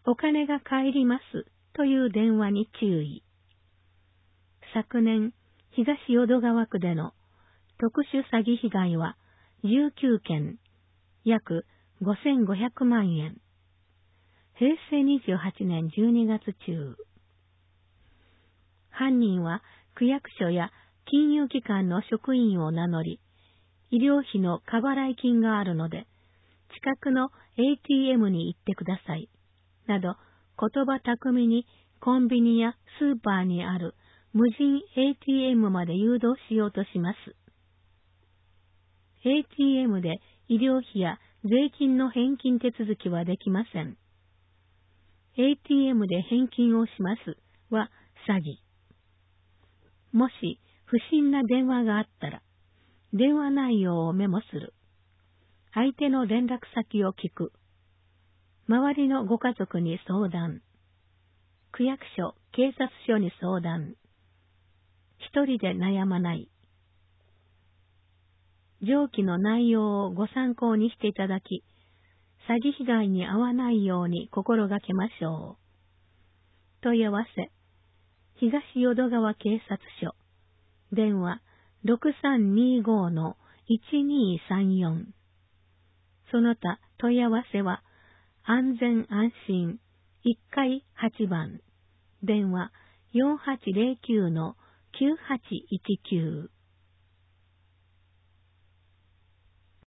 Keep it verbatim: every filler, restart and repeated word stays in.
お金が帰りますという電話に注意。昨年、東淀川区での特殊詐欺被害はじゅうきゅうけん、約ごせんごひゃくまんえん。へいせいにじゅうはちねんじゅうにがつ中。犯人は区役所や金融機関の職員を名乗り、医療費の過払い金があるので、近くの エーティーエム に行ってください。など、言葉巧みにコンビニやスーパーにある無人 エーティーエム まで誘導しようとします。エーティーエム で医療費や税金の返金手続きはできません。エーティーエム で返金をしますは詐欺。もし不審な電話があったら、電話内容をメモする。相手の連絡先を聞く。周りのご家族に相談。区役所、警察署に相談。一人で悩まない。上記の内容をご参考にしていただき、詐欺被害に遭わないように心がけましょう。問い合わせ、東淀川警察署、電話 ろくさんにーご のいちにーさんよん。その他問い合わせは、安全安心いっかいはちばん、電話 よんはちゼロきゅうのきゅうはちいちきゅう。